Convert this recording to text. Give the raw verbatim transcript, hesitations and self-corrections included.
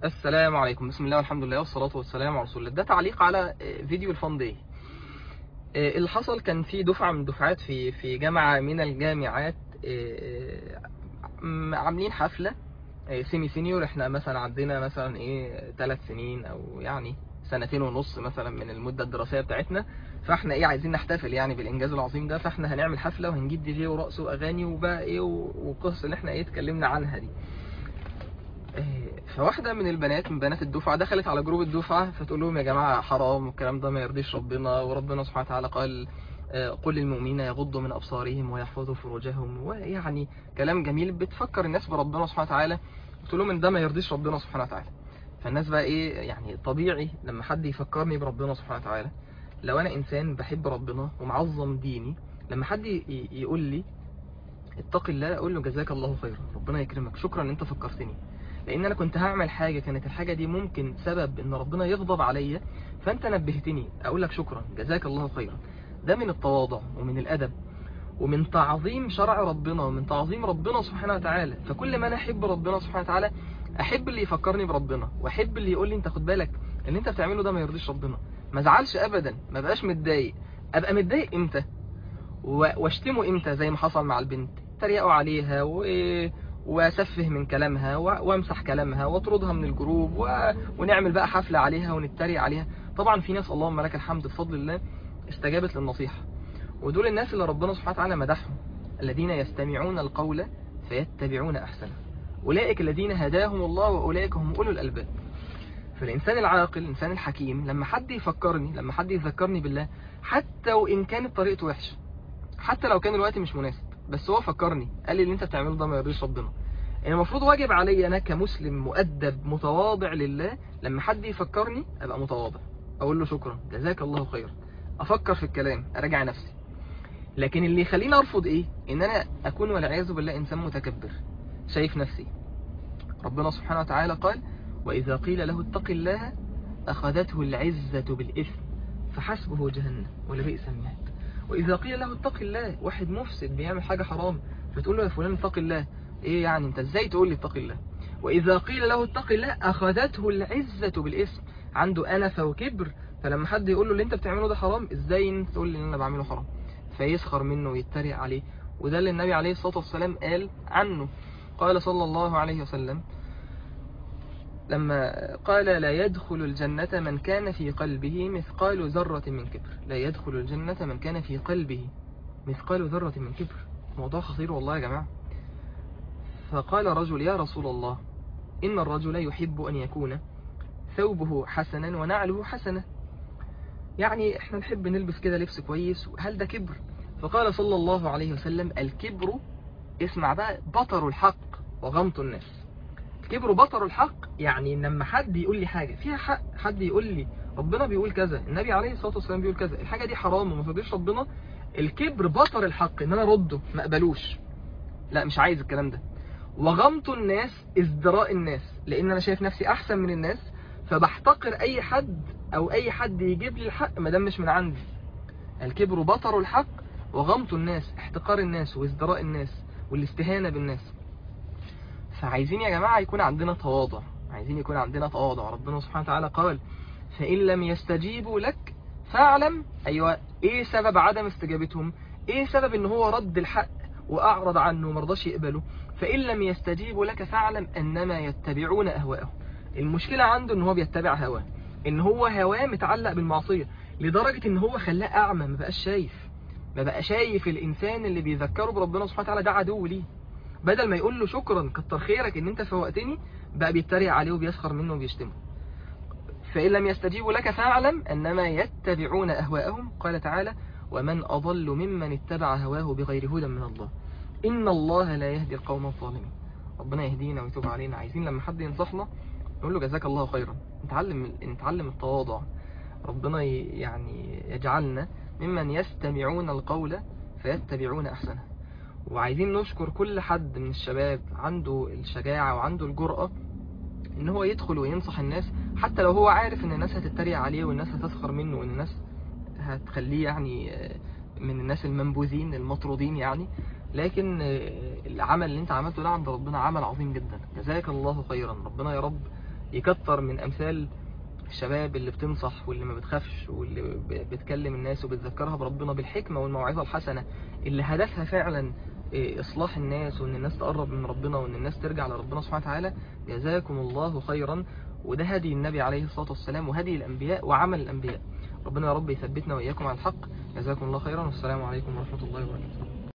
السلام عليكم، بسم الله والحمد لله والصلاة والسلام على رسول الله. ده تعليق على فيديو الفان داي. اللي حصل كان في دفعة من دفعات في في جامعة من الجامعات عاملين حفلة سيمي سينيور. احنا مثلا عندنا مثلا ايه ثلاث سنين او يعني سنتين ونص مثلا من المدة الدراسية بتاعتنا، فاحنا ايه عايزين نحتفل يعني بالانجاز العظيم ده، فاحنا هنعمل حفلة وهنجيب دي جي ورقص واغاني وبقى ايه والقصص اللي احنا ايه اتكلمنا عنها دي. فواحدة من البنات من بنات الدفعة دخلت على جروب الدفعة فتقول لهم يا جماعة حرام والكلام ده ما يرضيش ربنا، وربنا سبحانه وتعالى قال قل للمؤمنين يغضوا من أبصارهم ويحفظوا فروجهم، ويعني كلام جميل بتفكر الناس بربنا سبحانه وتعالى. بتقول لهم ان ده ما يرضيش ربنا سبحانه وتعالى. فالناس بقى ايه يعني طبيعي لما حد يفكرني بربنا سبحانه وتعالى، لو انا انسان بحب ربنا ومعظم ديني، لما حد يقول لي اتق الله اقول له جزاك الله خيرا، ربنا يكرمك، شكرا ان انت فكرتني، لان انا كنت هعمل حاجة كانت الحاجة دي ممكن سبب ان ربنا يغضب عليا، فانت نبهتني اقول لك شكرا جزاك الله خيرا. ده من التواضع ومن الادب ومن تعظيم شرع ربنا ومن تعظيم ربنا سبحانه وتعالى. فكل ما انا احب ربنا سبحانه وتعالى احب اللي يفكرني بربنا، واحب اللي يقول لي انت خد بالك اللي انت بتعمله ده ما يرضيش ربنا. ما ازعلش ابدا، ما بقاش متضايق. ابقى متضايق امتى واشتمه امتى زي ما حصل مع البنت، تريقوا عليها و... واسفه من كلامها وامسح كلامها واطردها من الجروب و... ونعمل بقى حفلة عليها ونتريق عليها. طبعا في ناس اللهم لك الحمد بفضل الله استجابت للنصيحة، ودول الناس اللي ربنا سبحانه وتعالى مدحهم، الذين يستمعون القول فيتبعون احسنه، اولئك الذين هداهم الله واولئك هم اولو الالباب. فالإنسان العاقل الإنسان الحكيم لما حد يفكرني لما حد يذكرني بالله، حتى وإن كانت طريقته وحشة، حتى لو كان الوقت مش مناسب، بس هو فكرني قال لي اللي انت بتعمله ده ما يرضيش ربنا، يعني المفروض واجب علي انا كمسلم مؤدب متواضع لله لما حد يفكرني ابقى متواضع، اقول له شكرا جزاك الله خير، افكر في الكلام اراجع نفسي. لكن اللي يخليني ارفض ايه؟ ان انا اكون والعياذ بالله انسان متكبر شايف نفسي. ربنا سبحانه وتعالى قال واذا قيل له اتق الله اخذته العزة بالاثم فحسبه جهنم ولبئس المهاد. وإذا قيل له اتق الله، واحد مفسد بيعمل حاجة حرام فتقول له يا فلان اتق الله، ايه يعني انت ازاي تقول لي اتق الله؟ وإذا قيل له اتق الله أخذته العزة بالاسم، عنده أنفة وكبر، فلما حد يقول له اللي انت بتعمله ده حرام، ازاي انت تقول لي ان انا بعمله حرام؟ فيسخر منه ويتريق عليه. وده اللي النبي عليه الصلاة والسلام قال عنه. قال صلى الله عليه وسلم لما قال لا يدخل الجنة من كان في قلبه مثقال ذرة من كبر، لا يدخل الجنة من كان في قلبه مثقال ذرة من كبر. موضوع خطير والله يا جماعة. فقال رجل يا رسول الله إن الرجل يحب أن يكون ثوبه حسنا ونعله حسنة، يعني احنا نحب نلبس كده لبس كويس، هل ده كبر؟ فقال صلى الله عليه وسلم الكبر، اسمع بقى، بطر الحق وغمط الناس. الكبر بطر الحق، يعني لما حد يقول لي حاجة فيها حق، حد يقول لي ربنا بيقول كذا، النبي عليه الصلاة والسلام بيقول كذا، الحاجة دي حرام وما ترضيش ربنا، الكبر بطر الحق ان انا ارده ما اقبلوش، لا مش عايز الكلام ده. وغمط الناس ازدراء الناس، لان انا شايف نفسي احسن من الناس فبحتقر اي حد او اي حد يجيب لي الحق ما دام مش من عندي. الكبر بطر الحق وغمط الناس، احتقار الناس وازدراء الناس والاستهانة بالناس. فعايزين يا جماعة يكون عندنا تواضع، عايزين يكون عندنا تواضع. ربنا سبحانه وتعالى قال فإن لم يستجيبوا لك فاعلم، أيوة إيه سبب عدم استجابتهم؟ إيه سبب إن هو رد الحق وأعرض عنه ومرضاش يقبله؟ فإن لم يستجيبوا لك فاعلم أنما يتبعون أهواءهم. المشكلة عنده إن هو بيتبع هواه، إن هو هواه متعلق بالمعصية لدرجة إن هو خلاه أعمى، ما بقاش شايف، ما بقى شايف الإنسان اللي بيذكره بربنا سبحانه وتعالى ده عدو ليه. بدل ما يقول له شكرا كتر خيرك ان انت فوقتني، بقى بيتريق عليه وبيسخر منه وبيشتمه. فإن لم يستجيبوا لك فاعلم أنما يتبعون أهواءهم. قال تعالى ومن أضل ممن اتبع هواه بغير هدى من الله إن الله لا يهدي القوم الظالمين. ربنا يهدينا ويتوب علينا. عايزين لما حد ينصحنا نقول له جزاك الله خيرا، نتعلم نتعلم التواضع. ربنا يعني يجعلنا ممن يستمعون القول فيتبعون أحسنه. وعايزين نشكر كل حد من الشباب عنده الشجاعة وعنده الجرأة ان هو يدخل وينصح الناس، حتى لو هو عارف ان الناس هتتريق عليه والناس هتسخر منه وان الناس هتخليه يعني من الناس المنبوذين المطرودين يعني، لكن العمل اللي انت عملته ده عند ربنا عمل عظيم جدا، جزاك الله خيرا. ربنا يا رب يكتر من أمثال الشباب اللي بتنصح واللي ما بتخافش واللي بتكلم الناس وبتذكرها بربنا بالحكمة والموعظة الحسنة، اللي هدفها فعلا إصلاح الناس وإن الناس تقرب من ربنا وإن الناس ترجع لربنا سبحانه وتعالى. جزاكم الله خيرا. وده هدي النبي عليه الصلاة والسلام وهدي الأنبياء وعمل الأنبياء. ربنا يا رب يثبتنا وإياكم على الحق. جزاكم الله خيرا، والسلام عليكم ورحمة الله وبركاته.